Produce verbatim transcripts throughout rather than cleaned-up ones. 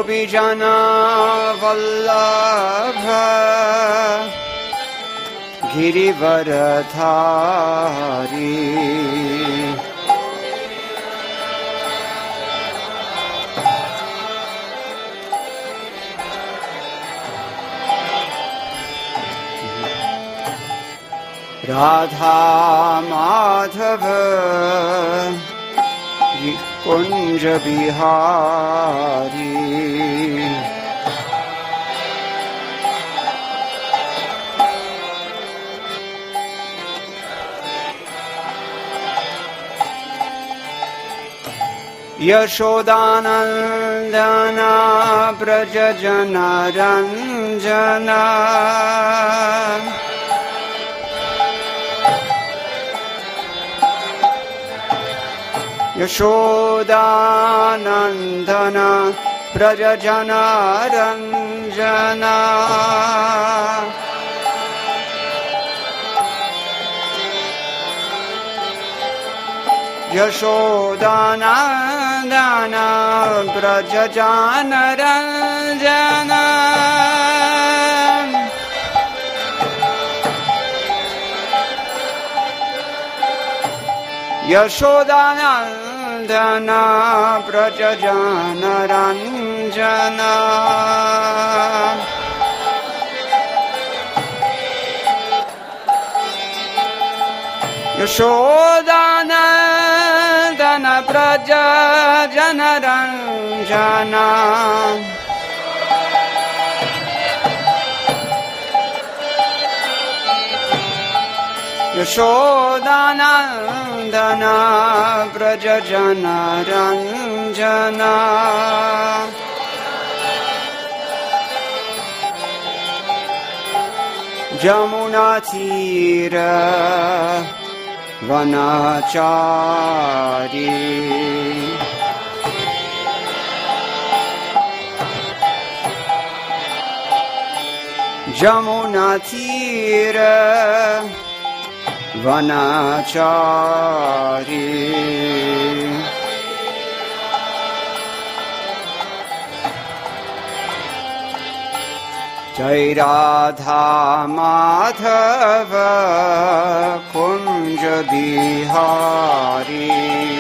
गोपीजन वल्लभ गिरिवरधारी राधा माधव कुंज बिहारी यशोदानंदन ब्रज जन रंजन यशोदानंदन ब्रज जन रंजन यशोदानंदन ब्रज जन रंजन यशोदानंदन ब्रज जन रंजन यशोदानंदन ब्रज जन रंजन यशोदानंदन ब्रज जन रंजन जमुना तीर वनाचारी जमुना तीर वनाचारी जय राधा माधव कुंज बिहारी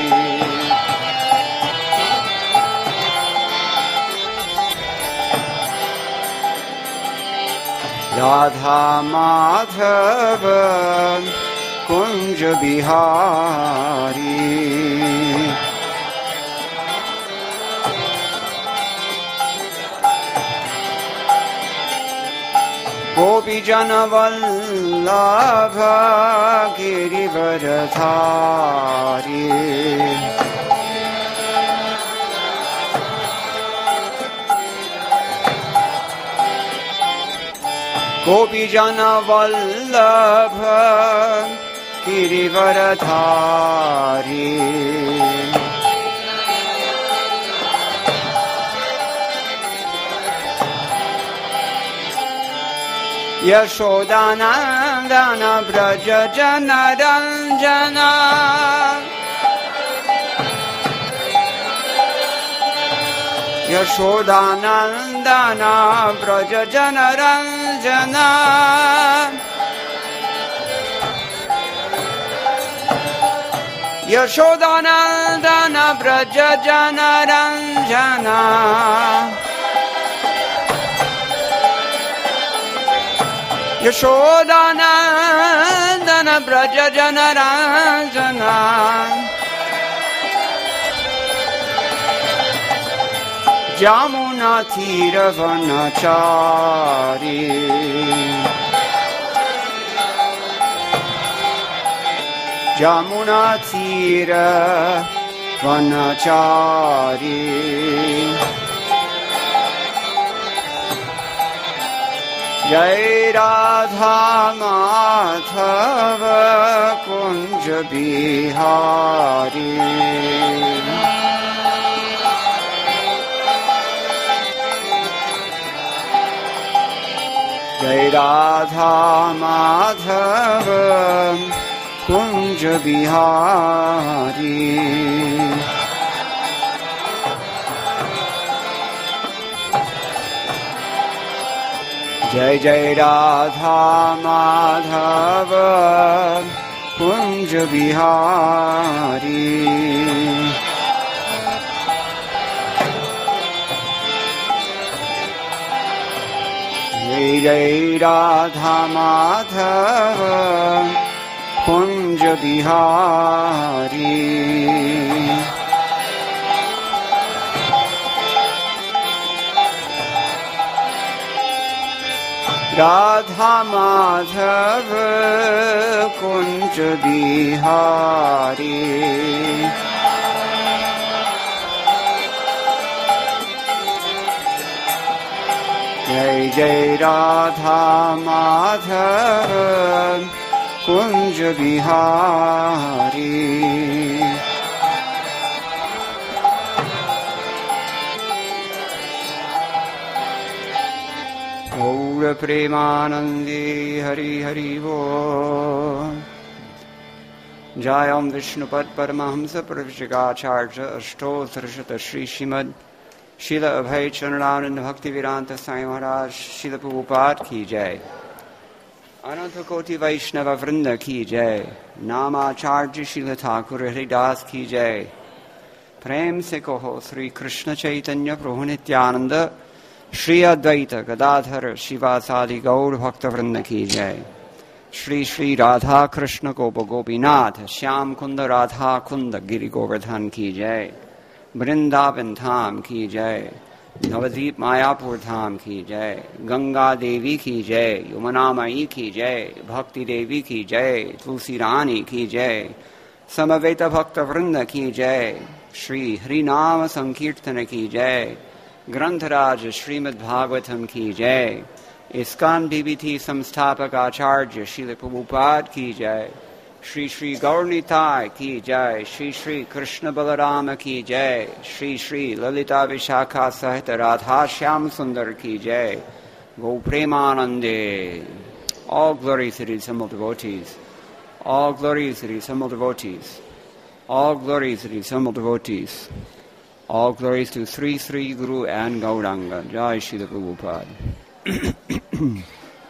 राधा माधव कुंज बिहारी गोपीजन वल्लभ गिरिवरधारी गोपीजन वल्लभ गिरिवरधारी यशोदानंदन ब्रज जन रंजन यशोदानंदन ब्रज जन रंजन यशोदानंदन ब्रज जन रंजन यशोदानंदन ब्रज जन रंजन जमुना तीर वनचारी जमुना तीर वनचारी जय राधा माधव कुंज बिहारी जय राधा माधव कुंज बिहारी जय जय राधा माधव कुंज बिहारी। जय जय राधा माधव कुंज बिहारी। राधा माधव कुंज बिहारी। जय जय राधा माधव कुंज बिहारी। गौर प्रेमानंदे हरि हरि बोल। जयं विष्णुपद परमहंस प्रवृष्टिकाचार्य अष्टोत्तरशत श्री श्रीमद शील अभय चरणानंद भक्ति वेदांत साईं महाराज शील प्रभुपाद की जय। अनंत कोटि वैष्णव वृंद की जय। नामाचार्य शील ठाकुर हरिदास की जय। प्रेम से कहो श्री कृष्ण चैतन्य प्रभु नित्यानंद श्री अद्वैत गदाधर शिवासादि गौर भक्त वृंद की जय। श्री श्री राधा कृष्ण गोप गोपीनाथ श्याम कुंद राधा कुंद गिरि गोवर्धन की जय। वृंदावन धाम की जय। नवदीप मायापुर धाम की जय। गंगा देवी की जय। यमुना मई की जय। भक्ति देवी की जय। तुलसी रानी की जय। समवेत भक्त वृंद की जय। श्री हरिनाम संकीर्तन की जय। ग्रंथराज श्रीमद् भागवतम की जय। इस्कॉन डीबीटी संस्थापक आचार्य श्रील प्रभुपाद की जय। श्री श्री गौरनिताय की जय। श्री श्री कृष्ण बलराम की जय। श्री श्री ललिता विशाखा सहित राधा श्याम सुंदर की जय। गौ प्रेमानंदे। All glory to the assembled devotees. All glory to the assembled devotees. All glory to the assembled devotees. All glories to Sri Sri Guru and Gauranga. Jai Srila Prabhupada.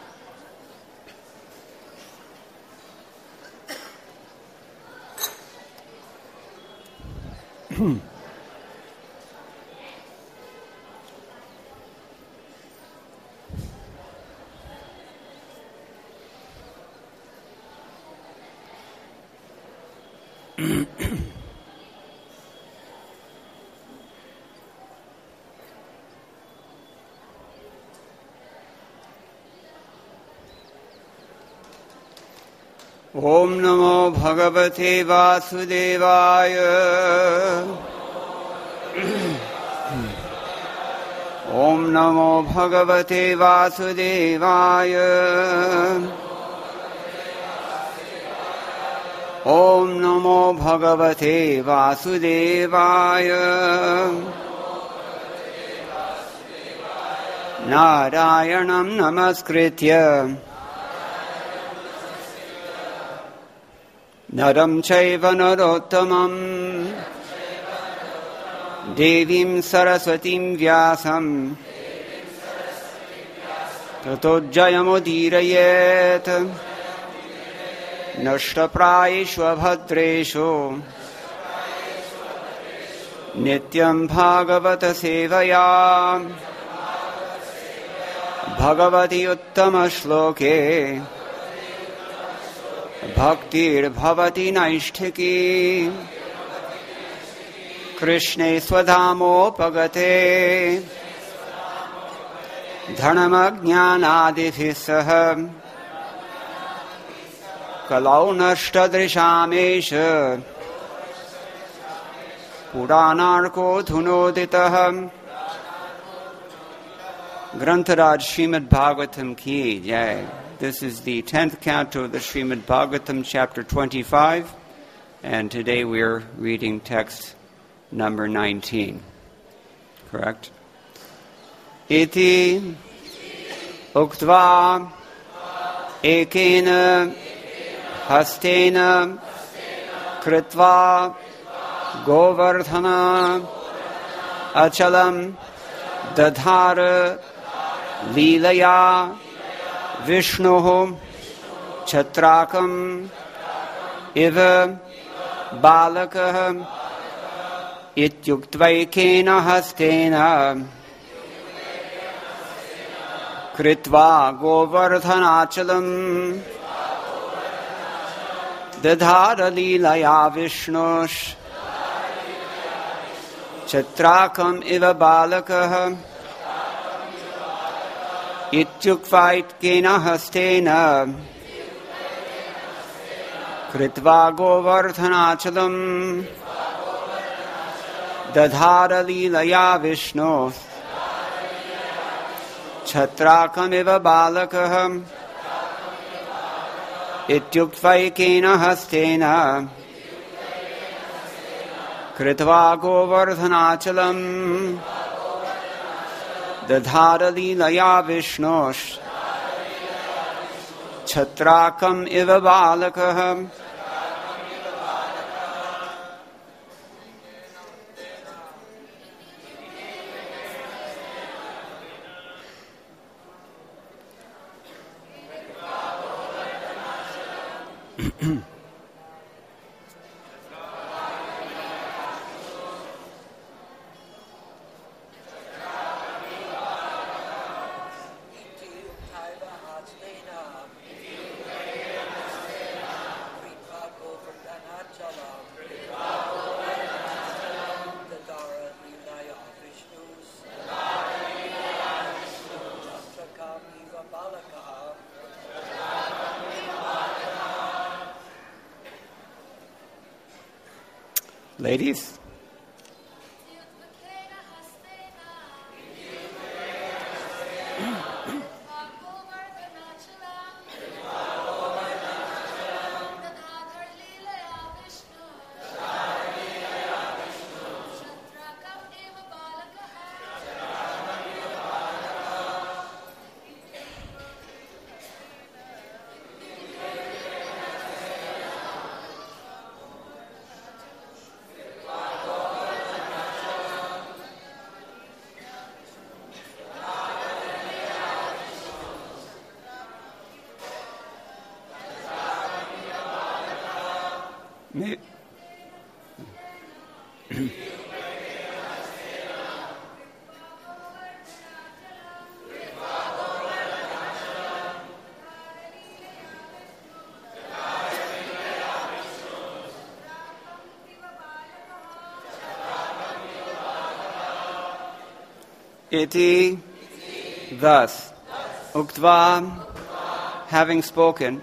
ओम नमो भगवते वासुदेवाय। ओम नमो भगवते वासुदेवाय। ओम नमो भगवते वासुदेवाय। नारायणं नमस्कृत्य नरं चैव नरोत्तमं देवीं सरस्वतीं व्यासं ततो जयमुदीरयेत्। नष्टप्रायेषु भद्रेषु नित्यं भागवत सेवया भगवति उत्तम श्लोके भक्तिर्भवति नैष्ठिकी। कृष्णे स्वधामोपगते धर्मज्ञानादिभिः सह कलौ नष्टदृशामेष पुराणार्को धुनोदितः। ग्रंथराज श्रीमद् भागवतम की जय। This is the tenth canto of the Srimad Bhagavatam, chapter twenty-five, and today we are reading text number nineteen. Correct? Iti uktva ekena hastena kritva govardhana achalam dadhara leelaya Vishnoho Chatrakam Iva Balakah Ityuktvaikena Hastena Kritva Govardhanachalam Dadhara Leelaya Vishnosh Chatrakam Iva Balakah Ityukvaitkena Hastena Kritva Govardhanachalam Dadhara Leelaya Vishnu Chatrakam Iva Balakah Ityukvaikena Hastena Kritva Govardhanachalam Dadhara Leelaya Vishnu Chatrakam Iva Balakah. Ladies? May Iti, thus, Uktva, having spoken,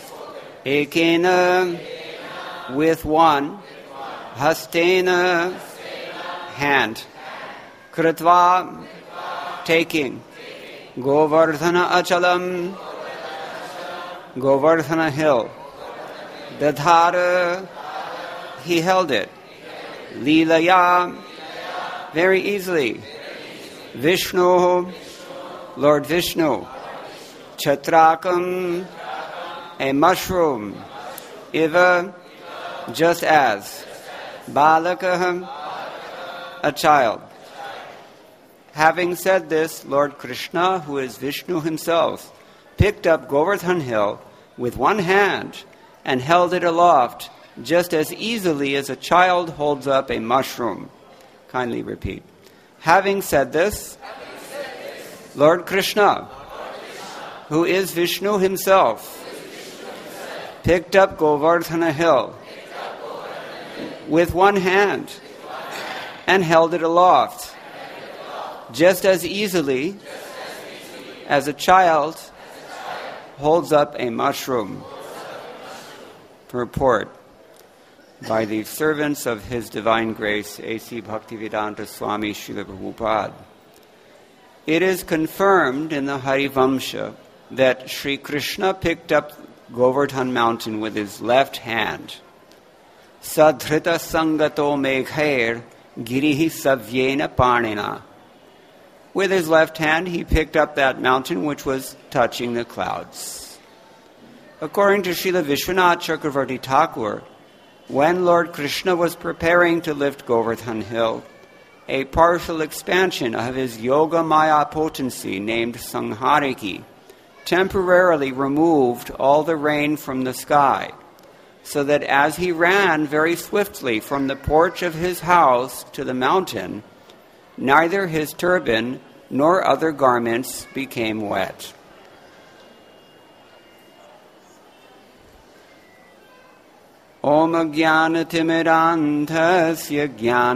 Ekena, with one, Hastena, hand, Kritva, taking, Govardhana Achalam, Govardhana hill, Dadhara, he held it, Leelaya, very easily, Vishnu, Lord Vishnu, Chatrakam, a mushroom, Iva, just as, Balakah, a child. Having said this, Lord Krishna, who is Vishnu himself, picked up Govardhan hill with one hand and held it aloft just as easily as a child holds up a mushroom. Kindly repeat. Having said this, Lord Krishna, who is Vishnu himself, picked up Govardhana hill with one hand and held it aloft just as easily as a child holds up a mushroom. Report by the servants of His Divine Grace, A C Bhaktivedanta Swami Srila Prabhupada. It is confirmed in the Harivamsha that Sri Krishna picked up Govardhan mountain with his left hand. Sadhrita sangato meghair girihi savyena parnena. With his left hand, he picked up that mountain which was touching the clouds. According to Srila Vishwanath Chakravarti Thakur, when Lord Krishna was preparing to lift Govardhan hill, a partial expansion of his Yoga Maya potency named Sanghariki temporarily removed all the rain from the sky, so that as he ran very swiftly from the porch of his house to the mountain, neither his turban nor other garments became wet. Om Jnana-timidantasya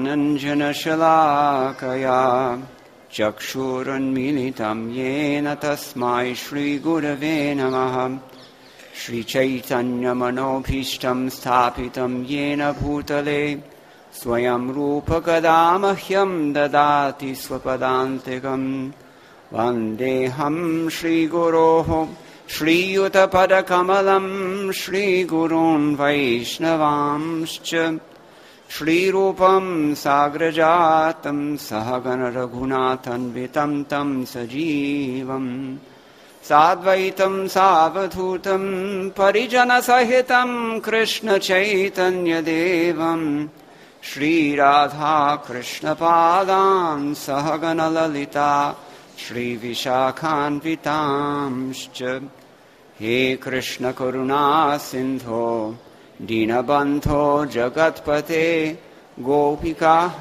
Jnananjana-shalakaya Chakshurunmilitam Yena Tasmai Shri Gurave Namaha Shri Chaitanya Manobhishtam Sthapitam Yena Bhutale Swayam Rupa Kadamahyam Dadati Swapadantikam Vandeham Shri Guroho Shri Yuta Padakamalam Shri Gurun Vaishnavamscha Shri Rupam Sagrajatam Sahagana Raghunathan Vitam Tam Sajivam Sadvaitam Savadhutam Parijana Sahitam Krishna Chaitanya Devam Shri Radha Krishna Padam Sahagana Lalita Shri Vishakhan Vitamscha He Krishna Karuna Sindho Dinabandho Jagatpate Gopika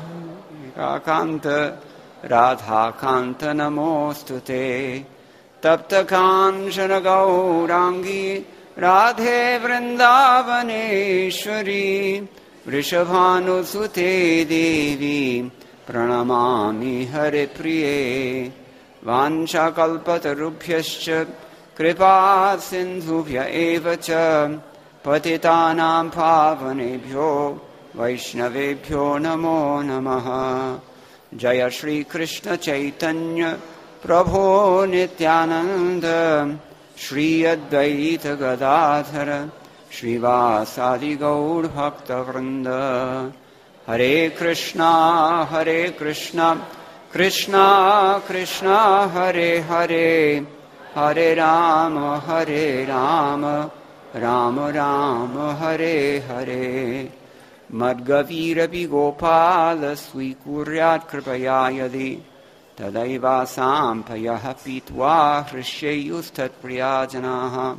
Kanta Radha Kanta Namostute Tapta Kanchana Gaurangi Radhe Vrindavaneshwari Vrishabhanusute Devi Pranamami Hare Priye Vancha Kalpatarubhyascha Kripa Sindhubhya Evacha Patitanam Pavanebhyo Vaishnavebhyo Namo Namaha Jaya Shri Krishna Chaitanya Prabhu Nityananda Shri Advaita Gadadhara Shri Vasadi Gaur Bhakta Vrinda Hare Krishna Hare Krishna Krishna Krishna Hare Hare Hare Rama Hare Rama Rama Rama Hare Hare Madgavirapi Gopala Swikuryat Kripaya Yadi Tadaiva Sampayaha Pitva Hrishayustat Priyajanaha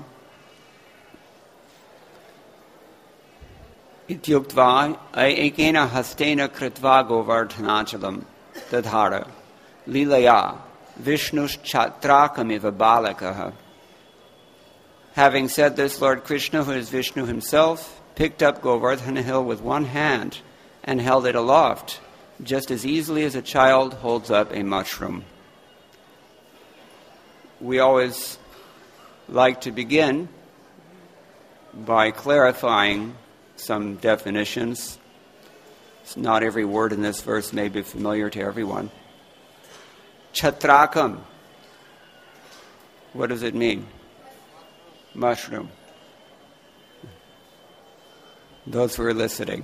Ityuktva Ekena Hastena Kritva Govardhanachalam Dadhara Lilaya Vishnush Chatrakamiva Balakaha. Having said this, Lord Krishna, who is Vishnu himself, picked up Govardhana hill with one hand and held it aloft, just as easily as a child holds up a mushroom. We always like to begin by clarifying some definitions. Not every word in this verse may be familiar to everyone. Chatrakam. What does it mean? Mushroom. Those who are listening.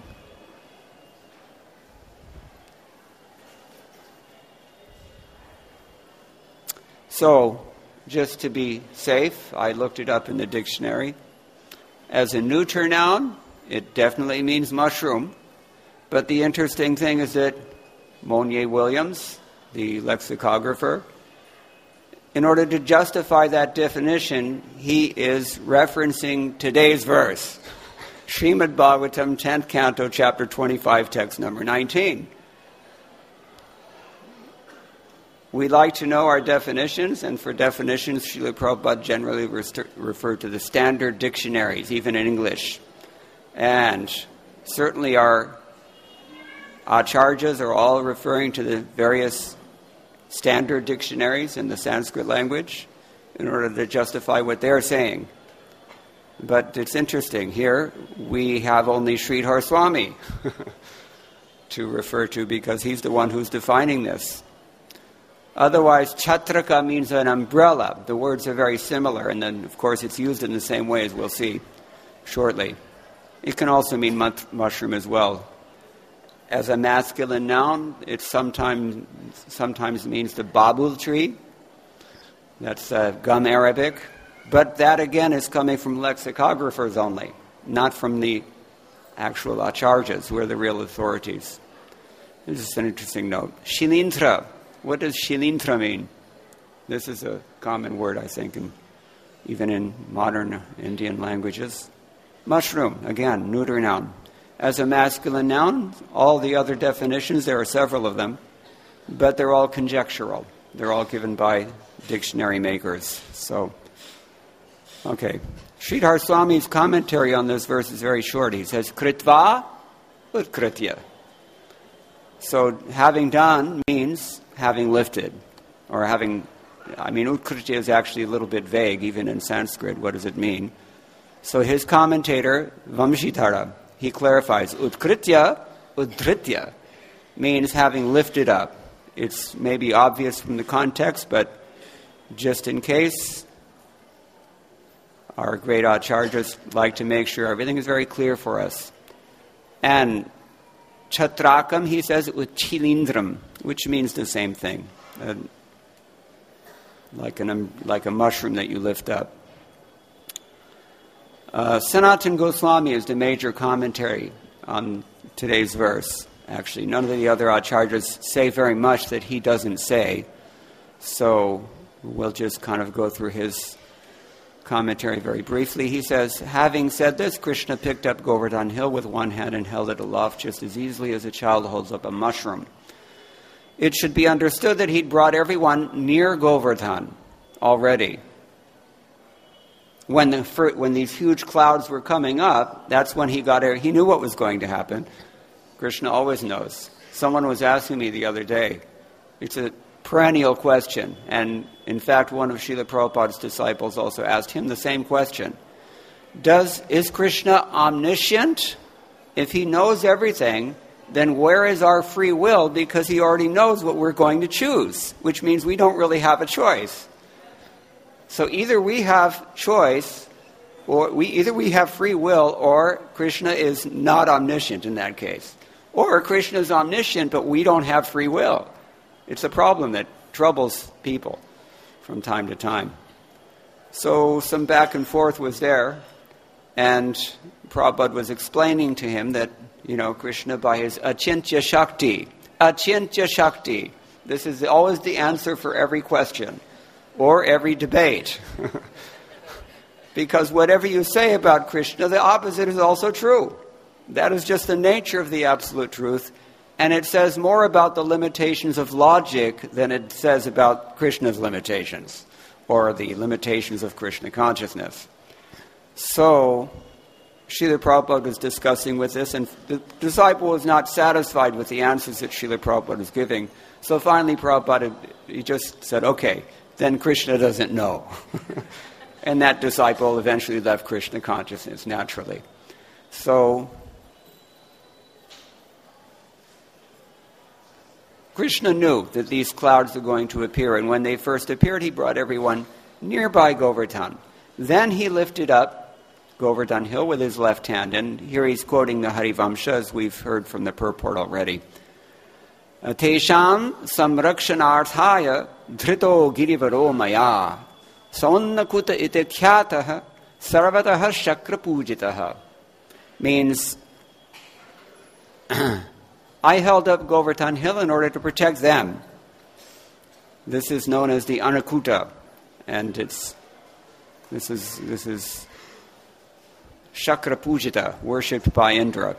So, just to be safe, I looked it up in the dictionary. As a neuter noun, it definitely means mushroom. But the interesting thing is that Monier Williams, the lexicographer, in order to justify that definition, he is referencing today's verse, Srimad Bhagavatam, tenth Canto, Chapter twenty-five, text number nineteen. We like to know our definitions, and for definitions, Srila Prabhupada generally refer to the standard dictionaries, even in English. And certainly our acharyas are all referring to the various standard dictionaries in the Sanskrit language in order to justify what they're saying. But it's interesting. Here we have only Sridhar Swami to refer to because he's the one who's defining this. Otherwise, chatraka means an umbrella. The words are very similar, and then, of course, it's used in the same way as we'll see shortly. It can also mean mushroom as well. As a masculine noun, it sometimes sometimes means the babul tree. That's uh, gum Arabic. But that, again, is coming from lexicographers only, not from the actual acharyas, who are the real authorities. This is an interesting note. Shilintra. What does shilintra mean? This is a common word, I think, in even in modern Indian languages. Mushroom, again, neuter noun. As a masculine noun, all the other definitions, there are several of them, but they're all conjectural. They're all given by dictionary makers. So, okay. Sridhar Swami's commentary on this verse is very short. He says, Kritva utkritya. So, having done means having lifted, or having, I mean, utkritya is actually a little bit vague, even in Sanskrit. What does it mean? So his commentator, Vamshitara, he clarifies, utkritya, udhritya, means having lifted up. It's maybe obvious from the context, but just in case, our great acharyas like to make sure everything is very clear for us. And Chatrakam, he says, uchilindram, which means the same thing, uh, like, an, like a mushroom that you lift up. Uh, Sanatan Goswami is the major commentary on today's verse. Actually, none of the other acharyas say very much that he doesn't say. So we'll just kind of go through his commentary very briefly. He says, having said this, Krishna picked up Govardhan hill with one hand and held it aloft just as easily as a child holds up a mushroom. It should be understood that he'd brought everyone near Govardhan already. When the when these huge clouds were coming up, that's when he got he knew what was going to happen. Krishna always knows. Someone was asking me the other day. It's a perennial question, and in fact, one of Srila Prabhupada's disciples also asked him the same question. Does is Krishna omniscient? If he knows everything, then where is our free will? Because he already knows what we're going to choose, which means we don't really have a choice. So either we have choice, or we either we have free will, or Krishna is not omniscient in that case. Or Krishna is omniscient, but we don't have free will. It's a problem that troubles people from time to time. So some back and forth was there, and Prabhupada was explaining to him that, you know, Krishna by his achintya shakti, achintya shakti, this is always the answer for every question. Or every debate. Because whatever you say about Krishna, the opposite is also true. That is just the nature of the absolute truth. And it says more about the limitations of logic than it says about Krishna's limitations, or the limitations of Krishna consciousness. So, Srila Prabhupada was discussing with this, and the disciple was not satisfied with the answers that Srila Prabhupada was giving. So finally Prabhupada, he just said, okay, then Krishna doesn't know. And that disciple eventually left Krishna consciousness naturally. So, Krishna knew that these clouds were going to appear, and when they first appeared, he brought everyone nearby Govardhan. Then he lifted up Govardhan hill with his left hand, and here he's quoting the Harivamsha, as we've heard from the purport already. Tesham samrakshanarthaya dhrito girivaro maya saunnakuta ite khyataha sarvataha shakra pujitaha. Means, I held up Govardhan hill in order to protect them. This is known as the Anakuta, and it's this is this is Shakra Pujita, worshipped by Indra.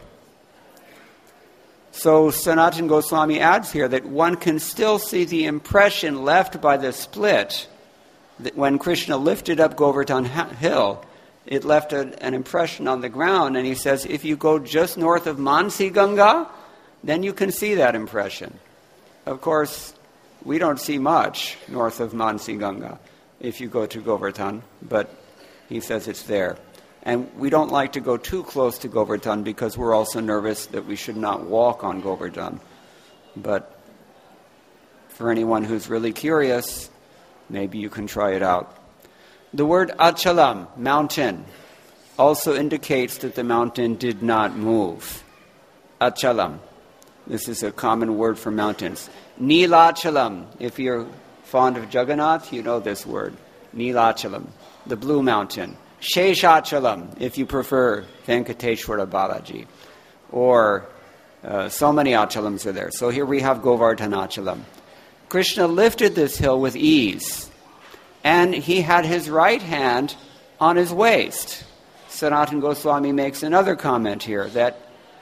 So Sanatan Goswami adds here that one can still see the impression left by the split, that when Krishna lifted up Govardhan hill, it left a, an impression on the ground, and he says if you go just north of Mansi Ganga, then you can see that impression. Of course, we don't see much north of Mansi Ganga if you go to Govardhan, but he says it's there. And we don't like to go too close to Govardhan because we're also nervous that we should not walk on Govardhan. But for anyone who's really curious, maybe you can try it out. The word Achalam, mountain, also indicates that the mountain did not move. Achalam. This is a common word for mountains. Nilachalam. If you're fond of Jagannath, you know this word. Nilachalam, the blue mountain. Sheshachalam, if you prefer Venkateshwara Balaji. Or uh, so many achalams are there. So here we have Govardhanachalam. Krishna lifted this hill with ease. and he had his right hand on his waist. Sanatana Goswami makes another comment here that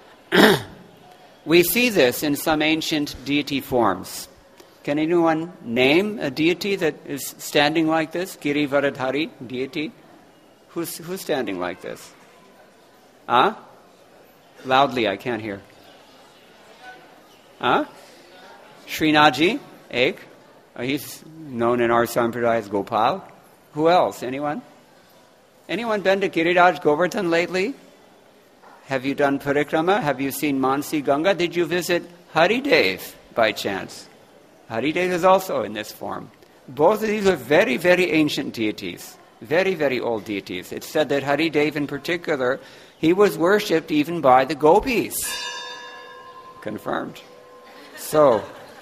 we see this in some ancient deity forms. Can anyone name a deity that is standing like this? Girivaradhari deity? Who's, who's standing like this? Huh? Loudly, I can't hear. Huh? Srinathji, Ek. Oh, he's known in our Sampradaya as Gopal. Who else? Anyone? Anyone been to Giriraj Govardhan lately? Have you done parikrama? Have you seen Mansi Ganga? Did you visit Haridev by chance? Haridev is also in this form. Both of these are very, very ancient deities. Very, very old deities. It's said that Haridev in particular, he was worshipped even by the gopis. Confirmed. So,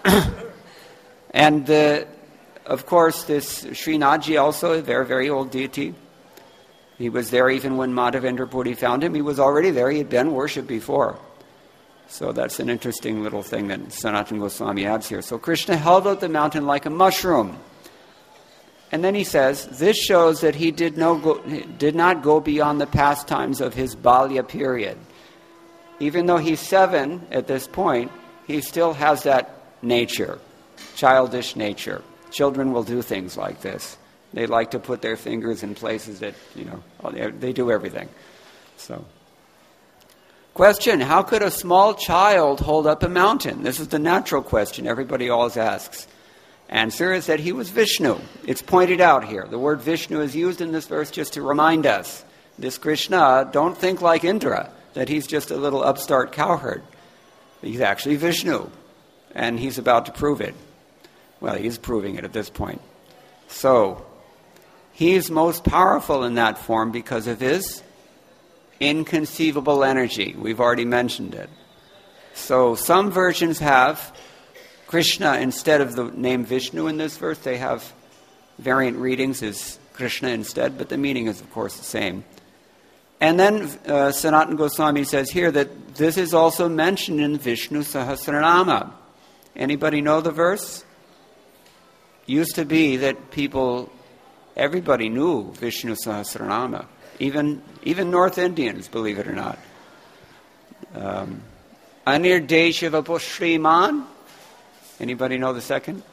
and uh, of course this Srinathji also, a very, very old deity. He was there even when Madhavendra Puri found him. He was already there. He had been worshipped before. So that's an interesting little thing that Sanatana Goswami adds here. So Krishna held out the mountain like a mushroom. And then he says, this shows that he did, no go, did not go beyond the pastimes of his Balya period. Even though he's seven at this point, he still has that nature, childish nature. Children will do things like this. They like to put their fingers in places that, you know, they do everything. So, question, how could a small child hold up a mountain? This is the natural question everybody always asks. Answer is that he was Vishnu. It's pointed out here. The word Vishnu is used in this verse just to remind us. This Krishna, don't think like Indra, that he's just a little upstart cowherd. He's actually Vishnu, and he's about to prove it. Well, he's proving it at this point. So, he's most powerful in that form because of his inconceivable energy. We've already mentioned it. So some versions have Krishna instead of the name Vishnu in this verse. They have variant readings as Krishna instead, but the meaning is, of course, the same. And then uh, Sanatana Goswami says here that this is also mentioned in Vishnu Sahasranama. Anybody know the verse? Used to be that people... Everybody knew Vishnu Sahasranama, even even North Indians, believe it or not. Um, Anirdeshava Shriman. Anybody know the second?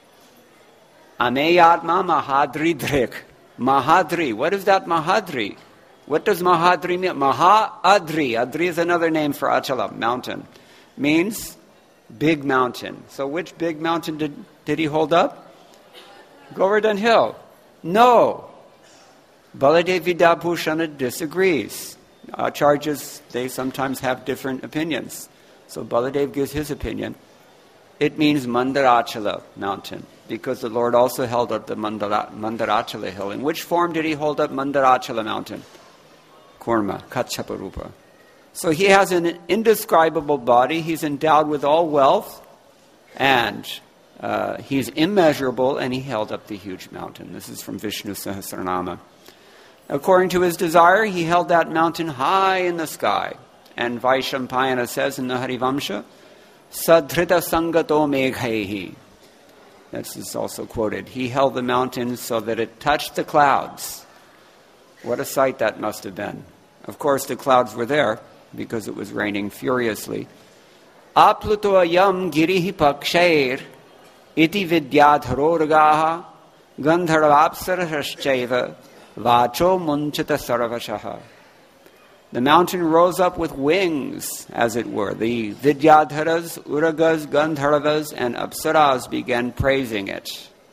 Ameyatma Mahadri Drik. Mahadri. What is that Mahadri? What does Mahadri mean? Maha-adri. Adri is another name for Achala, mountain. Means big mountain. So which big mountain did, did he hold up? Govardhan Hill. No. Baladev Vidyabhushana disagrees. Acharyas, they sometimes have different opinions. So Baladev gives his opinion. It means Mandarachala mountain, because the Lord also held up the Mandara, Mandarachala hill. In which form did he hold up Mandarachala mountain? Kurma, Kachaparupa. So he has an indescribable body. He's endowed with all wealth, and Uh, he's immeasurable, and he held up the huge mountain. This is from Vishnu Sahasranama. According to his desire, he held that mountain high in the sky. And Vaishampayana says in the Harivamsha, Sadhrita Sangato Meghaihi. This is also quoted. He held the mountain so that it touched the clouds. What a sight that must have been. Of course, the clouds were there because it was raining furiously. Apluto ayam girihi pakshair iti vidyadharorgaha gandharvapsarashchaiva vacho munchita sarvashaha. The mountain rose up with wings, as it were. The vidyadharas, uragas, gandharvas, and apsaras began praising it.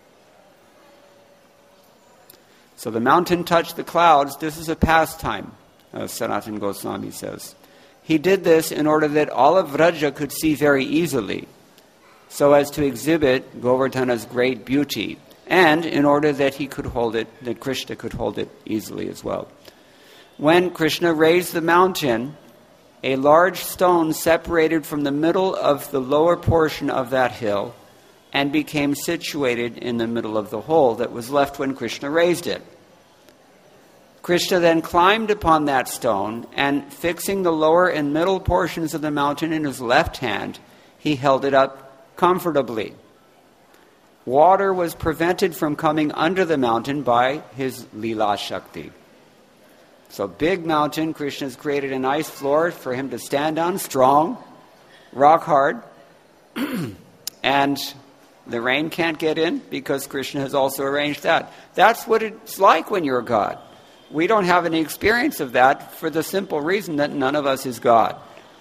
So the mountain touched the clouds. This is a pastime, as Sanatana Goswami says. He did this in order that all of Vraja could see very easily, so as to exhibit Govardhana's great beauty, and in order that he could hold it, that Krishna could hold it easily as well. When Krishna raised the mountain, a large stone separated from the middle of the lower portion of that hill and became situated in the middle of the hole that was left when Krishna raised it. Krishna then climbed upon that stone, and fixing the lower and middle portions of the mountain in his left hand, he held it up comfortably. water was prevented from coming under the mountain by his Leela Shakti. So big mountain, Krishna's created a nice floor for him to stand on, strong, rock hard, and the rain can't get in because Krishna has also arranged that. That's what it's like when you're God. We don't have any experience of that for the simple reason that none of us is God.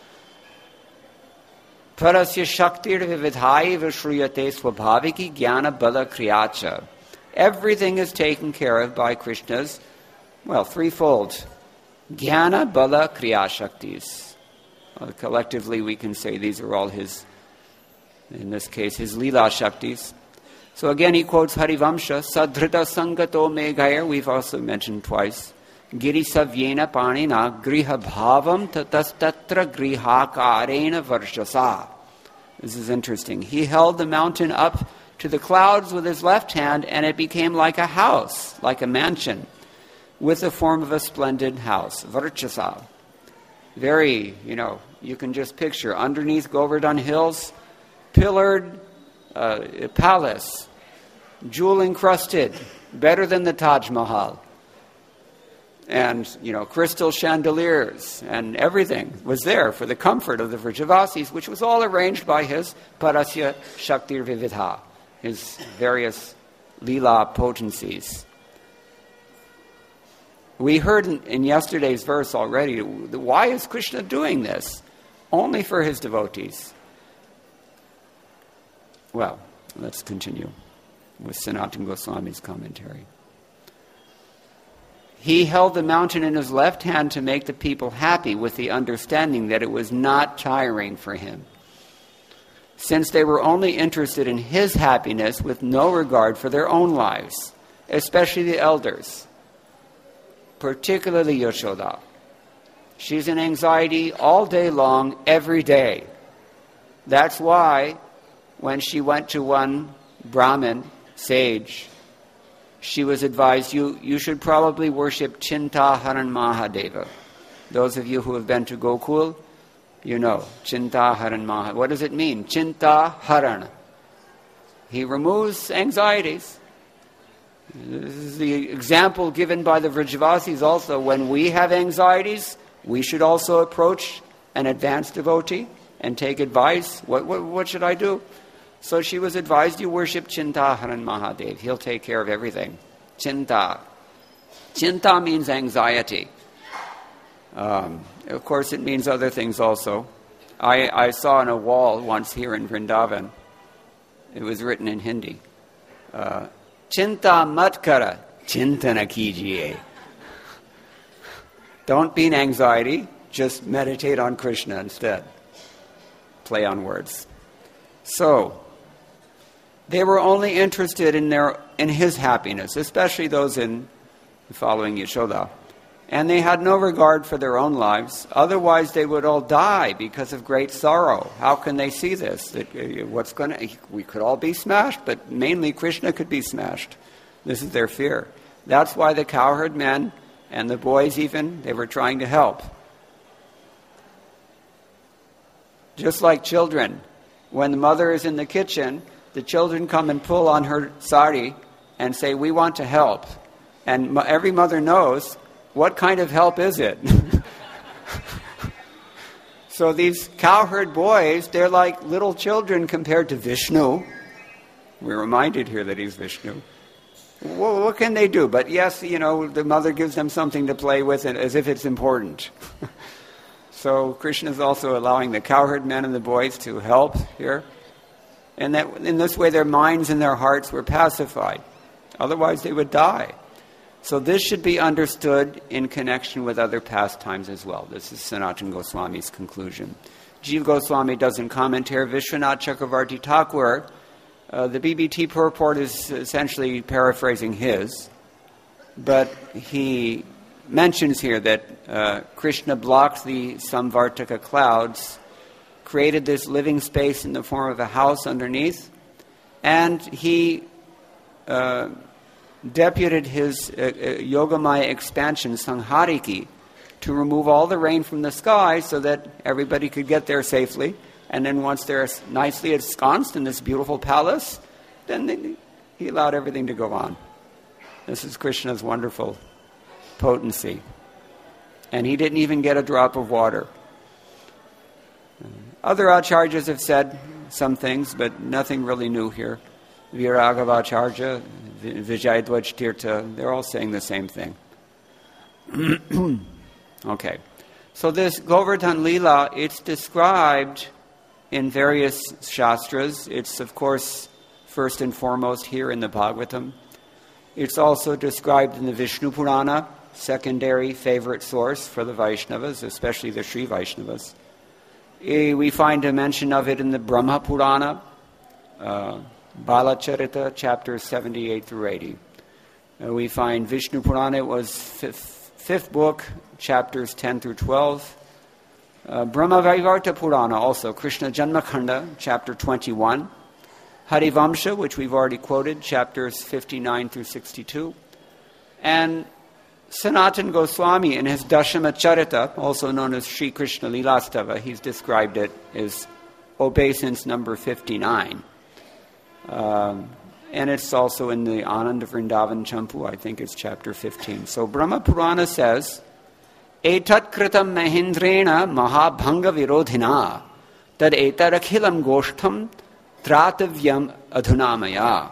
Parasya shaktir vividhai vishruyate swabhaviki jnana bala kriyacha. Everything is taken care of by Krishna's, well, threefold. Jnana bala kriya shaktis. Well, collectively we can say these are all his, in this case, his Leela Shaktis. So again he quotes Harivamsha, Sadhrita Sangato Meghair, we've also mentioned twice. Giri Savyena Panina Griha Bhavam Tatastatra Grihakarena Varshasa. This is interesting. He held the mountain up to the clouds with his left hand, and it became like a house, like a mansion, with the form of a splendid house. Varchasa. Very, you know, you can just picture underneath Govardhan Hills, pillared uh, palace, jewel encrusted, better than the Taj Mahal. And, you know, crystal chandeliers and everything was there for the comfort of the Vrajavasis, which was all arranged by his Parasya Shaktir Vividha, his various Leela potencies. We heard in, in yesterday's verse already, why is Krishna doing this? Only for his devotees. Well, let's continue with Sanatana Goswami's commentary. He held the mountain in his left hand to make the people happy with the understanding that it was not tiring for him, since they were only interested in his happiness with no regard for their own lives, especially the elders, particularly Yashoda. She's in anxiety all day long, every day. That's why when she went to one Brahmin, sage, she was advised, you, you should probably worship Chintaharan Mahadeva. Those of you who have been to Gokul, you know, Chintaharan Mahadeva. What does it mean? Chintaharan. He removes anxieties. This is the example given by the Vrajavasis also. When we have anxieties, we should also approach an advanced devotee and take advice. What, what, what should I do? So she was advised, you worship Chintaharan Mahadev. He'll take care of everything. Chinta. Chinta means anxiety. Um, of course, it means other things also. I, I saw on a wall once here in Vrindavan, it was written in Hindi, uh, Chinta mat kara, chintana kijiye. Don't be in anxiety, just meditate on Krishna instead. Play on words. So, they were only interested in their in his happiness, especially those in following Yashoda. And they had no regard for their own lives. Otherwise, they would all die because of great sorrow. How can they see this? That uh, what's going to? We could all be smashed, but mainly Krishna could be smashed. This is their fear. That's why the cowherd men and the boys even, they were trying to help. Just like children. When the mother is in the kitchen, the children come and pull on her sari and say, we want to help. And mo- every mother knows, what kind of help is it? So these cowherd boys, they're like little children compared to Vishnu. We're reminded here that he's Vishnu. Well, what can they do? But yes, you know, the mother gives them something to play with as if it's important. So Krishna is also allowing the cowherd men and the boys to help here. And that in this way their minds and their hearts were pacified. Otherwise they would die. So this should be understood in connection with other pastimes as well. This is Sanatana Goswami's conclusion. Jiva Goswami doesn't comment here. Vishwanath Chakravarti Thakur, uh, the B B T purport is essentially paraphrasing his. But he mentions here that uh, Krishna blocked the Samvartaka clouds, created this living space in the form of a house underneath, and he uh, deputed his uh, uh, Yogamaya expansion, Sanghariki, to remove all the rain from the sky so that everybody could get there safely. And then once they're nicely ensconced in this beautiful palace, then he allowed everything to go on. This is Krishna's wonderful potency. And he didn't even get a drop of water. Other acharyas have said some things, but nothing really new here. Viragavacharya, Vijayadwaj Tirtha, they're all saying the same thing. Okay. So this Govardhan Leela, it's described in various shastras. It's, of course, first and foremost here in the Bhagavatam. It's also described in the Vishnu Purana, secondary favorite source for the Vaishnavas, especially the Sri Vaishnavas. We find a mention of it in the Brahma Purana, uh, Balacharita, chapters seventy-eight through eighty. Uh, we find Vishnu Purana, it was fifth, fifth book, chapters ten through twelve. Uh, Brahma Vaivarta Purana, also, Krishna Janmakhanda, chapter twenty-one. Harivamsha, which we've already quoted, chapters fifty-nine through sixty-two. And Sanatan Goswami, in his Dashama Charita, also known as Sri Krishna Leelastava, he's described it as obeisance number fifty-nine. Um, and it's also in the Ananda Vrindavan Champu, I think it's chapter fifteen. So Brahma Purana says, Etat kritam mahindrena mahabhanga virodhina tad etarakhilam goshtham tratavyam adhunamaya.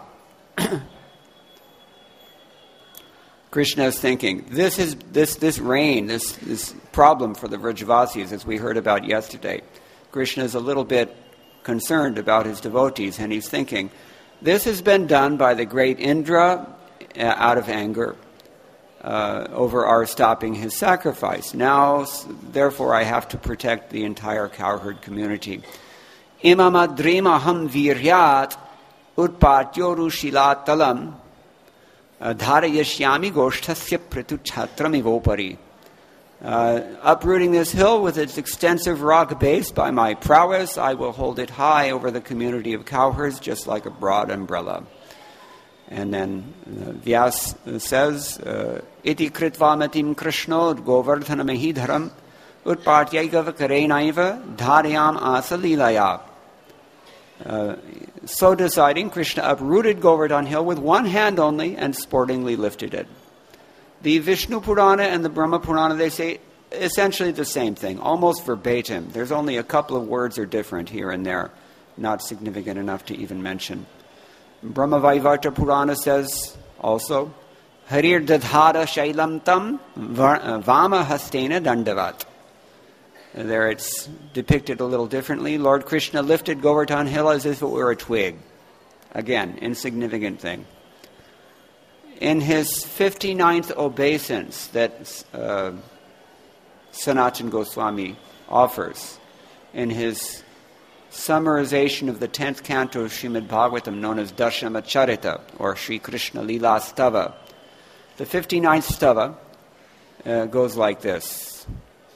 Krishna is thinking, this is this this rain, this this problem for the Vrajavasis, as we heard about yesterday. Krishna is a little bit concerned about his devotees, and he's thinking, this has been done by the great Indra uh, out of anger uh, over our stopping his sacrifice. Now, therefore, I have to protect the entire cowherd community. Imamadrimaham viryat utpatyoru shilatalam dharayashyami goshthasya pratuchatramivopari. Uh, uprooting this hill with its extensive rock base by my prowess, I will hold it high over the community of cowherds, just like a broad umbrella. And then uh, Vyas says, Iti kritvamatim krishno govardhana mahidharam utpatyaigav karenaiva dharyam asa lilaya. Uh, so deciding, Krishna uprooted Govardhan hill with one hand only and sportingly lifted it. The Vishnu Purana and the Brahma Purana, they say essentially the same thing, almost verbatim. There's only a couple of words are different here and there, not significant enough to even mention. Brahma Vaivarta Purana says also, Harir dadhara shailam tam vama hastena dandavat. There it's depicted a little differently. Lord Krishna lifted Govardhan hill as if it were a twig. Again, insignificant thing. In his fifty-ninth obeisance that uh, Sanatan Goswami offers, in his summarization of the tenth canto of Srimad Bhagavatam, known as Dashama Charita, or Sri Krishna Leela Stava, the fifty-ninth stava uh, goes like this.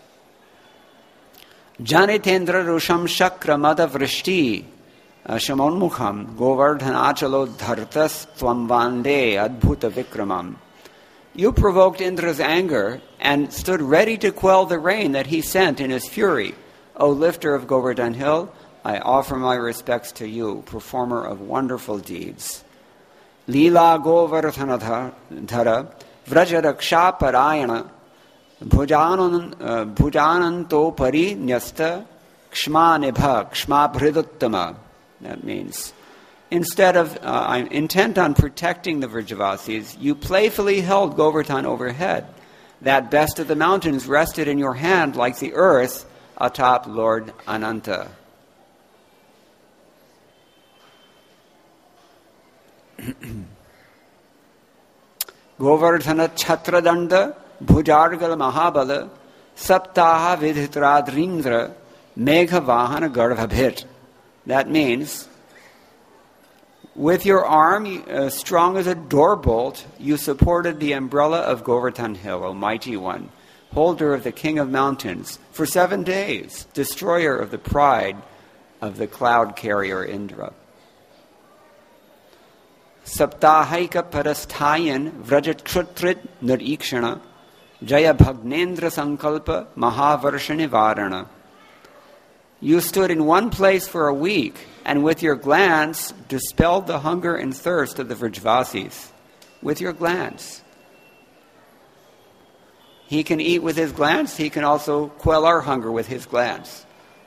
Janitendra Rusham Shakra Mada Vrishti Shamonmukham Govardhanachalo Dhartas Twamvande Adbhuta Vikramam. You provoked Indra's anger and stood ready to quell the rain that he sent in his fury. O lifter of Govardhan hill, I offer my respects to you, performer of wonderful deeds. Leela Govardhanadhara Vrajaraksha Parayana Bhujanan Bhujananto Pari Nyasta Kshma Nibha Kshma Bhriduttama. That means, instead of uh, I'm intent on protecting the Vrajavasis, you playfully held Govardhan overhead. That best of the mountains rested in your hand like the earth atop Lord Ananta. Govardhana Chhatradanda Bhujargal Mahabala Saptaha Vidhitradrindra Megha Vahana Garbhabhit. That means, with your arm uh, strong as a door bolt, you supported the umbrella of Govardhan hill, O mighty one, holder of the king of mountains, for seven days, destroyer of the pride of the cloud carrier Indra. Saptahaika parasthayan vrajatshutrit You stood in one place for a week, and with your glance dispelled the hunger and thirst of the Vrajvasis. With your glance. He can eat with his glance. He can also quell our hunger with his glance.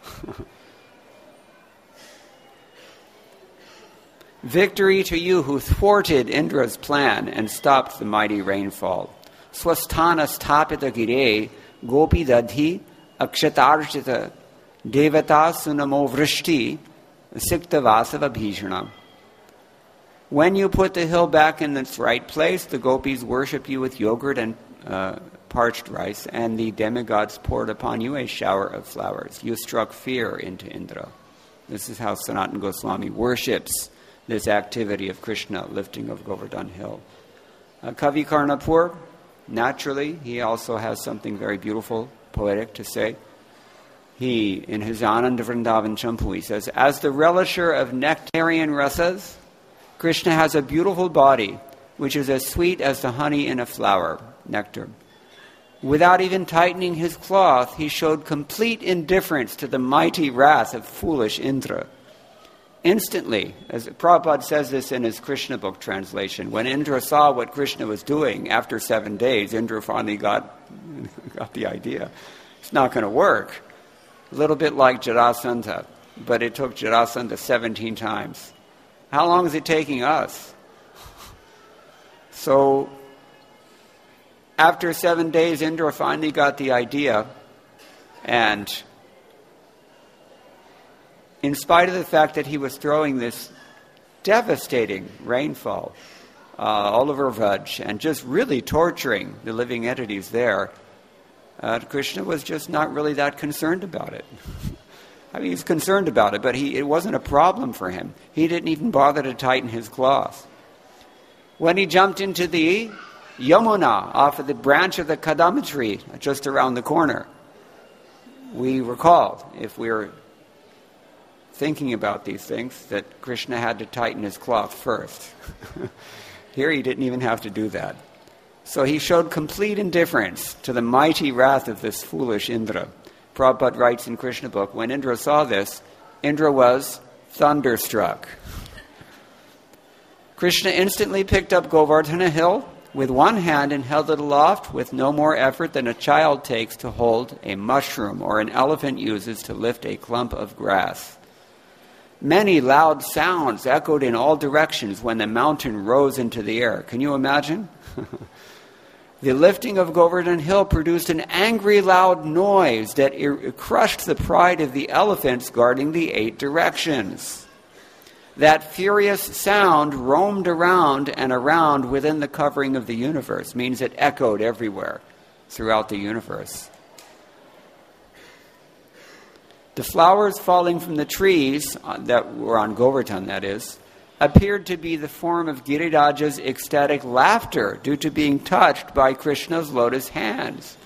Victory to you who thwarted Indra's plan and stopped the mighty rainfall. Swasthana sthapita gire gopi dadhi akshatarjita devata sunamo vrishti sikta vasava bhishana. When you put the hill back in its right place, the gopis worship you with yogurt and uh, parched rice, and the demigods poured upon you a shower of flowers. You struck fear into Indra. This is how Sanatana Goswami worships this activity of Krishna, lifting of Govardhan Hill. Uh, Kavi Karnapur, naturally, he also has something very beautiful, poetic to say. He, in his Ananda Vrindavan Champu, he says, as the relisher of nectarian rasas, Krishna has a beautiful body, which is as sweet as the honey in a flower, nectar. Without even tightening his cloth, he showed complete indifference to the mighty wrath of foolish Indra. Instantly, as Prabhupada says this in his Krishna book translation, when Indra saw what Krishna was doing, after seven days, Indra finally got, got the idea. It's not going to work. A little bit like Jarasandha, but it took Jarasandha seventeen times. How long is it taking us? So, after seven days, Indra finally got the idea, and in spite of the fact that he was throwing this devastating rainfall uh, all over Vraj and just really torturing the living entities there, uh, Krishna was just not really that concerned about it. I mean, he's concerned about it, but he, it wasn't a problem for him. He didn't even bother to tighten his cloth. When he jumped into the Yamuna off of the branch of the Kadama tree just around the corner, we recall, if we're thinking about these things, that Krishna had to tighten his cloth first. Here he didn't even have to do that. So he showed complete indifference to the mighty wrath of this foolish Indra. Prabhupada writes in Krishna book, when Indra saw this, Indra was thunderstruck. Krishna instantly picked up Govardhana hill with one hand and held it aloft with no more effort than a child takes to hold a mushroom or an elephant uses to lift a clump of grass. Many loud sounds echoed in all directions when the mountain rose into the air. Can you imagine? The lifting of Govardhan Hill produced an angry, loud noise that ir- crushed the pride of the elephants guarding the eight directions. That furious sound roamed around and around within the covering of the universe, means it echoed everywhere throughout the universe. The flowers falling from the trees that were on Govardhan, that is, appeared to be the form of Giriraja's ecstatic laughter due to being touched by Krishna's lotus hands.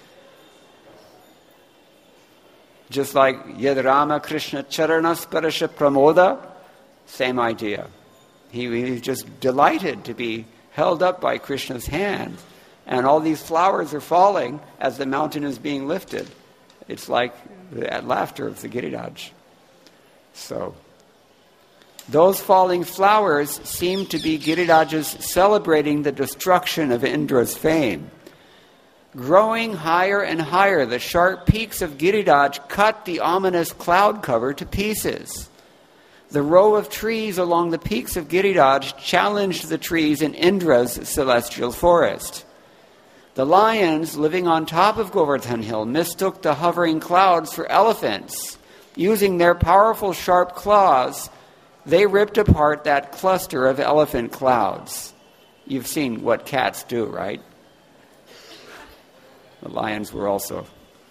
Just like Yad Rama Krishna Charanasparasha Pramoda, same idea. He, he was just delighted to be held up by Krishna's hand. And all these flowers are falling as the mountain is being lifted. It's like the laughter of the Giriraj. So, those falling flowers seem to be Girirajas celebrating the destruction of Indra's fame. Growing higher and higher, the sharp peaks of Giriraj cut the ominous cloud cover to pieces. The row of trees along the peaks of Giriraj challenged the trees in Indra's celestial forest. The lions living on top of Govardhan Hill mistook the hovering clouds for elephants. Using their powerful sharp claws, they ripped apart that cluster of elephant clouds. You've seen what cats do, right? The lions were also.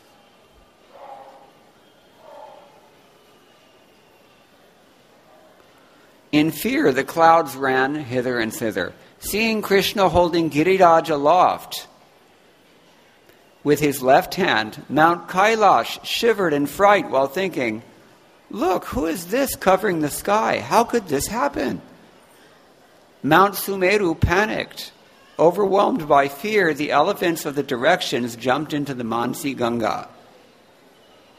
In fear, the clouds ran hither and thither. Seeing Krishna holding Giriraj aloft with his left hand, Mount Kailash shivered in fright while thinking, "Look, who is this covering the sky? How could this happen?" Mount Sumeru panicked. Overwhelmed by fear, the elephants of the directions jumped into the Mansi Ganga.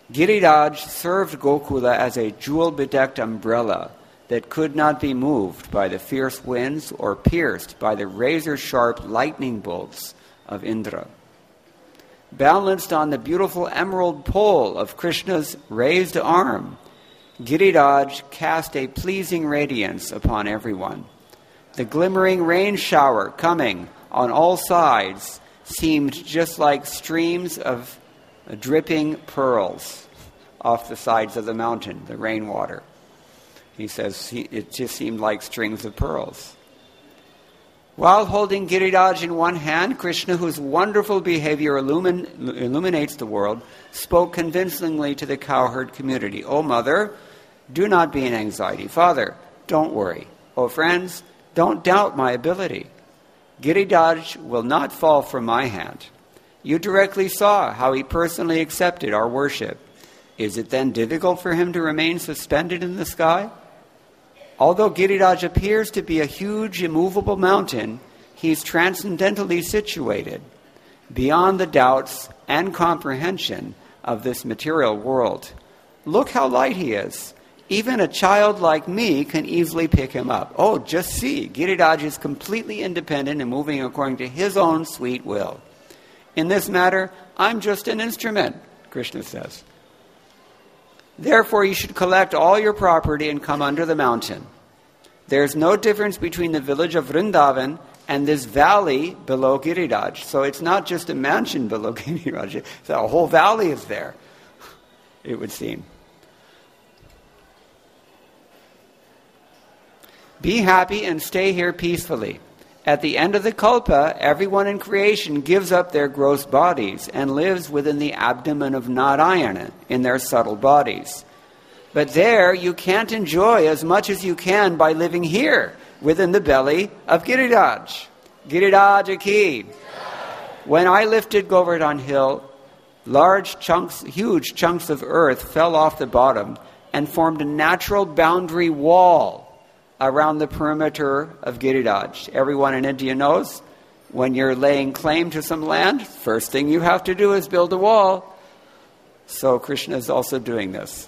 Giriraj served Gokula as a jewel-bedecked umbrella that could not be moved by the fierce winds or pierced by the razor-sharp lightning bolts of Indra. Balanced on the beautiful emerald pole of Krishna's raised arm, Giriraj cast a pleasing radiance upon everyone. The glimmering rain shower coming on all sides seemed just like streams of dripping pearls off the sides of the mountain, the rainwater. He says he, it just seemed like strings of pearls. While holding Giriraj in one hand, Krishna, whose wonderful behavior illumin, illuminates the world, spoke convincingly to the cowherd community. "O mother, do not be in anxiety. Father, don't worry. O friends, don't doubt my ability. Giriraj will not fall from my hand. You directly saw how he personally accepted our worship. Is it then difficult for him to remain suspended in the sky? Although Giriraj appears to be a huge, immovable mountain, he is transcendentally situated beyond the doubts and comprehension of this material world. Look how light he is. Even a child like me can easily pick him up. Oh, just see, Giriraj is completely independent and moving according to his own sweet will. In this matter, I'm just an instrument," Krishna says. "Therefore, you should collect all your property and come under the mountain. There's no difference between the village of Vrindavan and this valley below Giriraj. So it's not just a mansion below Giriraj. The whole valley is there, it would seem. Be happy and stay here peacefully. At the end of the Kalpa, everyone in creation gives up their gross bodies and lives within the abdomen of Narayana in their subtle bodies. But there you can't enjoy as much as you can by living here within the belly of Giriraj. Giriraj ki. When I lifted Govardhan Hill, large chunks, huge chunks of earth fell off the bottom and formed a natural boundary wall around the perimeter of Giriraj. Everyone in India knows when you're laying claim to some land, first thing you have to do is build a wall. So Krishna is also doing this.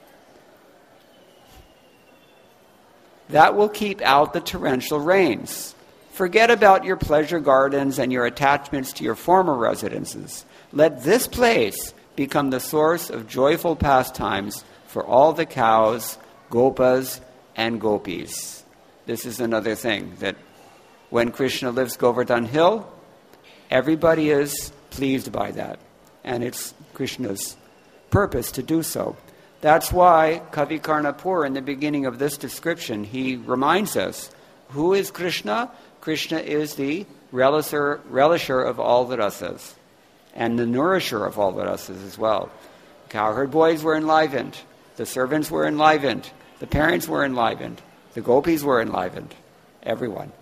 That will keep out the torrential rains. Forget about your pleasure gardens and your attachments to your former residences. Let this place become the source of joyful pastimes for all the cows, gopas, and gopis. This is another thing, that when Krishna lifts Govardhan Hill, everybody is pleased by that. And it's Krishna's purpose to do so. That's why Kavi Karnapur, in the beginning of this description, he reminds us, who is Krishna? Krishna is the relisher, relisher of all the rasas, and the nourisher of all the rasas as well. Cowherd boys were enlivened. The servants were enlivened. The parents were enlivened. The gopis were enlivened. Everyone.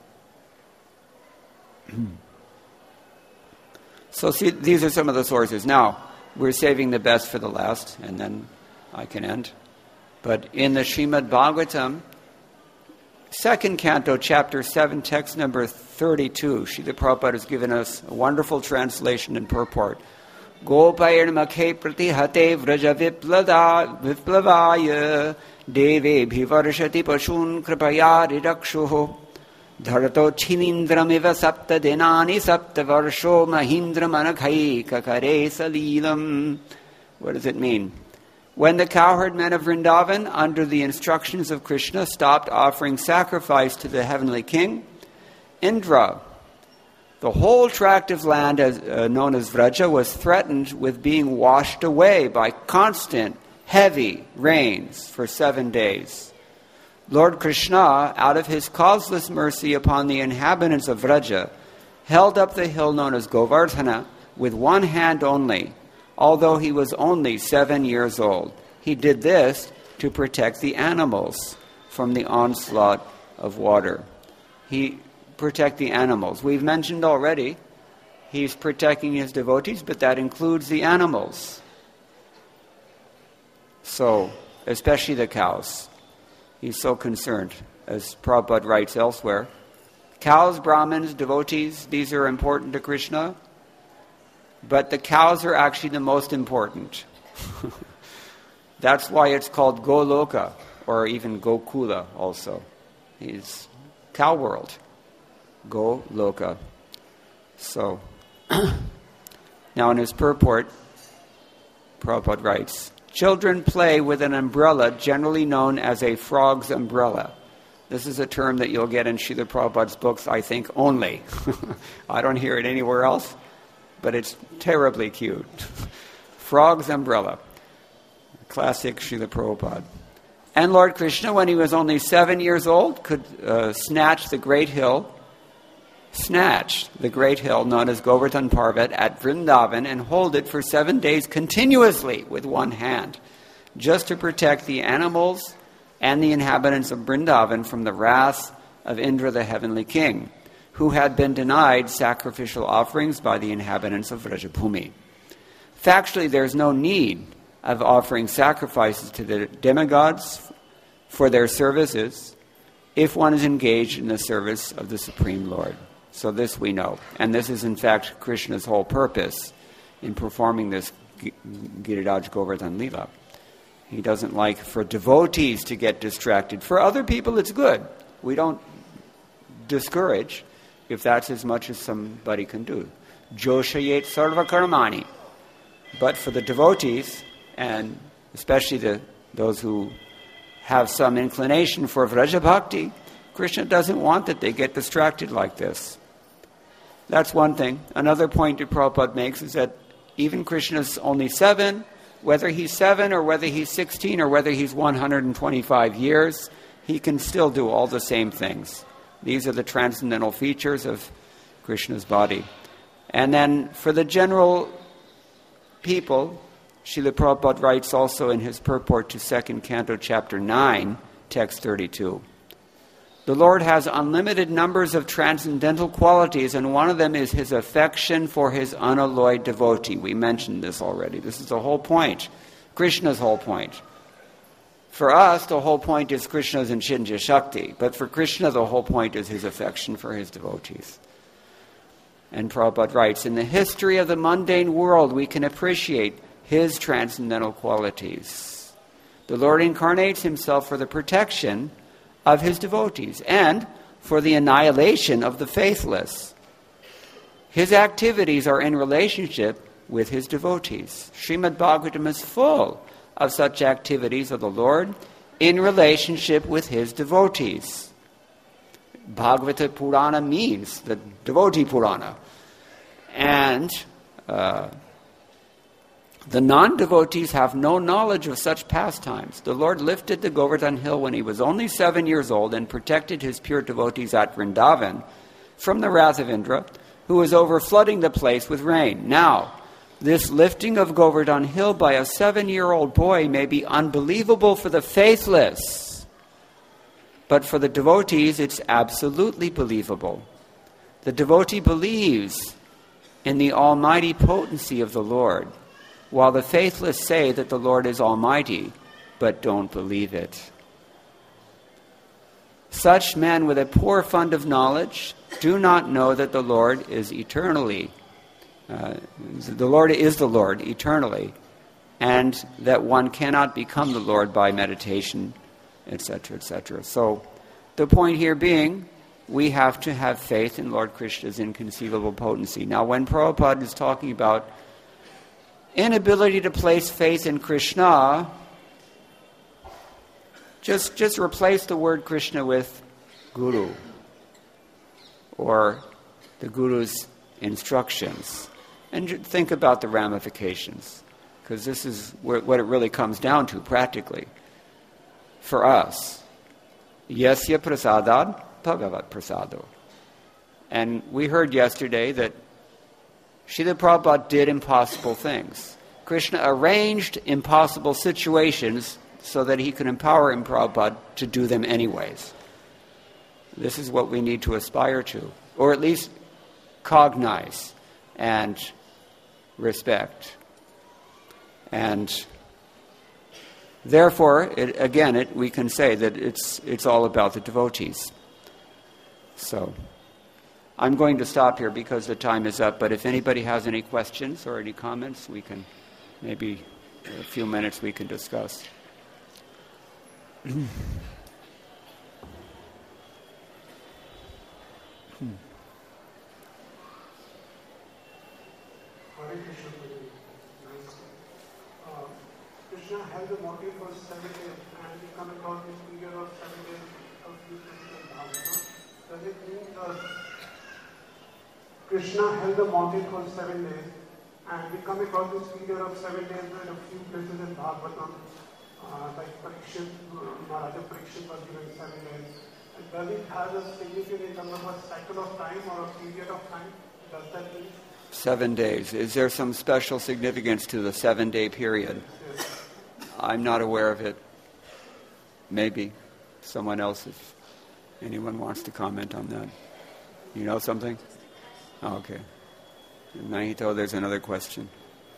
So see, these are some of the sources. Now, we're saving the best for the last, and then I can end. But in the Srimad Bhagavatam, second canto, chapter seven, text number thirty-two, Srila Prabhupada has given us a wonderful translation and purport. Gopayar makhe pratihate vraja viplavaya deve bhivarshati pashun kripaya ridakshuho dharato chilindram sapta denani sapta varsho mahindra manakhai kakare salilam. What does it mean? When the cowherd men of Vrindavan, under the instructions of Krishna, stopped offering sacrifice to the heavenly king, Indra, the whole tract of land as, uh, known as Vraja, was threatened with being washed away by constant, heavy rains for seven days. Lord Krishna, out of his causeless mercy upon the inhabitants of Vraja, held up the hill known as Govardhana with one hand only, although he was only seven years old. He did this to protect the animals from the onslaught of water. He protect the animals. We've mentioned already, he's protecting his devotees, but that includes the animals. So, especially the cows. He's so concerned, as Prabhupada writes elsewhere. Cows, Brahmins, devotees, these are important to Krishna. But the cows are actually the most important. That's why it's called Goloka, or even Gokula also. He's cow world. Goloka. So, now in his purport, Prabhupada writes, children play with an umbrella generally known as a frog's umbrella. This is a term that you'll get in Srila Prabhupada's books, I think, only. I don't hear it anywhere else, but it's terribly cute. Frog's umbrella. Classic Srila Prabhupada. And Lord Krishna, when he was only seven years old, could uh, snatch the great hill, snatch the great hill known as Govardhan Parvat at Vrindavan and hold it for seven days continuously with one hand, just to protect the animals and the inhabitants of Vrindavan from the wrath of Indra, the heavenly king, who had been denied sacrificial offerings by the inhabitants of Vrajabhumi. Factually, there is no need of offering sacrifices to the demigods for their services if one is engaged in the service of the Supreme Lord. So this we know. And this is in fact Krishna's whole purpose in performing this Giriraj Govardhan Leela. He doesn't like for devotees to get distracted. For other people it's good. We don't discourage if that's as much as somebody can do. Joshayet sarva karmani. But for the devotees, and especially the those who have some inclination for Vraja Bhakti, Krishna doesn't want that they get distracted like this. That's one thing. Another point that Prabhupada makes is that even Krishna's only seven, whether he's seven or whether he's sixteen or whether he's one hundred twenty-five years, he can still do all the same things. These are the transcendental features of Krishna's body. And then for the general people, Srila Prabhupada writes also in his purport to second canto, chapter nine, text thirty-two. The Lord has unlimited numbers of transcendental qualities, and one of them is his affection for his unalloyed devotee. We mentioned this already. This is the whole point, Krishna's whole point. For us, the whole point is Krishna's Inshinja Shakti, but for Krishna, the whole point is his affection for his devotees. And Prabhupada writes, in the history of the mundane world, we can appreciate his transcendental qualities. The Lord incarnates himself for the protection of his devotees and for the annihilation of the faithless. His activities are in relationship with his devotees. Srimad Bhagavatam is full of such activities of the Lord in relationship with his devotees. Bhagavata Purana means the devotee Purana. And uh, the non-devotees have no knowledge of such pastimes. The Lord lifted the Govardhan hill when he was only seven years old and protected his pure devotees at Vrindavan from the wrath of Indra, who was overflooding the place with rain. Now, this lifting of Govardhan hill by a seven-year-old boy may be unbelievable for the faithless, but for the devotees it's absolutely believable. The devotee believes in the almighty potency of the Lord, while the faithless say that the Lord is almighty, but don't believe it. Such men with a poor fund of knowledge do not know that the Lord is eternally, uh, the Lord is the Lord eternally, and that one cannot become the Lord by meditation, et cetera, et cetera. So the point here being, we have to have faith in Lord Krishna's inconceivable potency. Now, when Prabhupada is talking about inability to place faith in Krishna, just just replace the word Krishna with Guru, or the Guru's instructions, and think about the ramifications, because this is where, what it really comes down to practically for us. Yasya prasadad bhagavat prasado. And we heard yesterday that Srila Prabhupada did impossible things. Krishna arranged impossible situations so that he could empower him, Prabhupada, to do them anyways. This is what we need to aspire to, or at least cognize and respect. And therefore, it, again, it, we can say that it's it's all about the devotees. So I'm going to stop here because the time is up, but if anybody has any questions or any comments, we can maybe a few minutes we can discuss. hmm. Hare Krishna, nice. Uh, Krishna held the motive for seven days, and we come across this period of seven days of Bhagavata. Does it mean that Krishna held the motive for seven days, and we come across this period of seven days in a few places in Bhagavatam, uh, like Parikshit, uh, Maharaja Parikshit was given seven days. And does it have a significance in terms of a cycle of time or a period of time? Does that mean? Seven days. Is there some special significance to the seven-day period? Yes. I'm not aware of it. Maybe someone else, if anyone wants to comment on that. You know something? Oh, okay. Nahito, there's another question.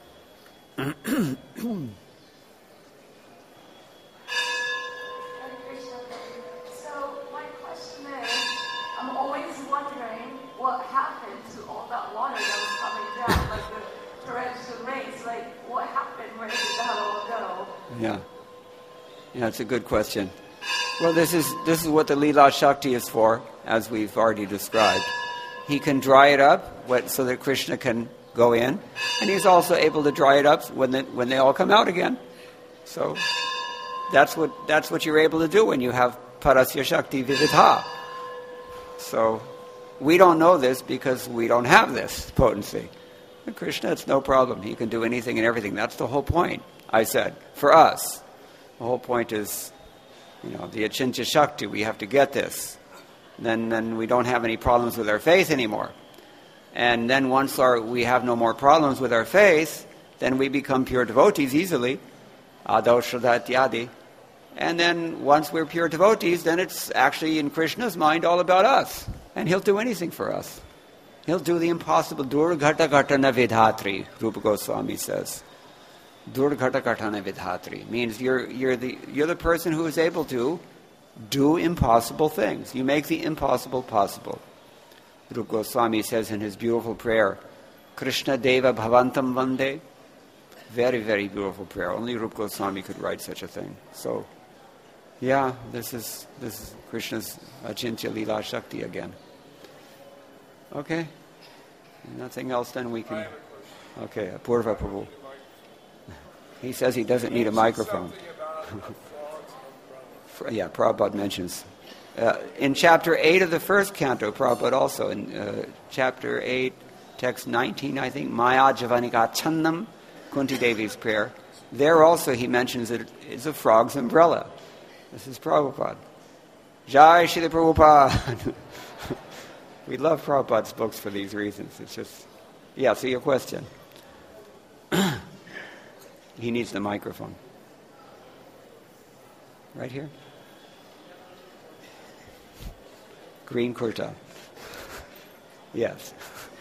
What happened to all that water that was coming down, like the torrential rains? Like, what happened? Where did that all go? Yeah. Yeah, it's a good question. Well, this is this is what the Leela Shakti is for, as we've already described. He can dry it up what, so that Krishna can go in, and he's also able to dry it up when they, when they all come out again. So that's what that's what you're able to do when you have Parasya Shakti Vividha. So we don't know this because we don't have this potency. And Krishna, it's no problem. He can do anything and everything. That's the whole point, I said. For us, the whole point is, you know, the Achintya Shakti. We have to get this. Then, then we don't have any problems with our faith anymore. And then once our, we have no more problems with our faith, then we become pure devotees easily. Adaushada ityadi. And then once we're pure devotees, then it's actually in Krishna's mind all about us. And he'll do anything for us. He'll do the impossible. Durghata ghatana vidhatri, Rupa Goswami says. Durghata ghatana vidhatri means you're you're the you're the person who is able to do impossible things. You make the impossible possible. Rupa Goswami says in his beautiful prayer, Krishna Deva Bhavantam Vande. Very, very beautiful prayer. Only Rupa Goswami could write such a thing. So, yeah, this is this is Krishna's Achintya Leela Shakti again. Okay. Nothing else, then we can... Okay, Purva Prabhu. He says he doesn't need a microphone. Yeah, Prabhupada mentions. Uh, in chapter eight of the first canto, Prabhupada also, in uh, chapter eight, text nineteen, I think, Maya Javanika Channam, Kunti Devi's prayer, there also he mentions that it's a frog's umbrella. This is Prabhupada. Jai Shri Prabhupada. We love Prabhupada's books for these reasons. It's just, yeah, so your question. He needs the microphone. Right here? Green kurta. Yes.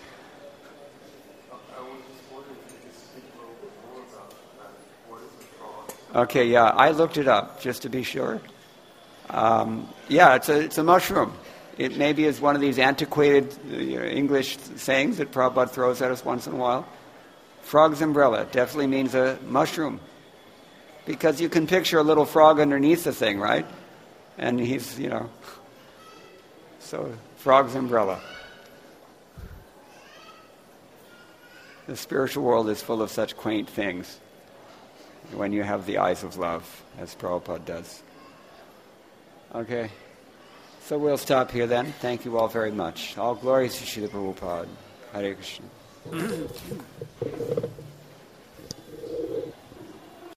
Okay, yeah, I looked it up just to be sure. Um, yeah, it's a it's a mushroom. It maybe is one of these antiquated uh, English sayings that Prabhupada throws at us once in a while. Frog's umbrella definitely means a mushroom. Because you can picture a little frog underneath the thing, right? And he's, you know... So, frog's umbrella. The spiritual world is full of such quaint things when you have the eyes of love, as Prabhupada does. Okay. So we'll stop here then. Thank you all very much. All glories to Srila Prabhupada. Hare Krishna.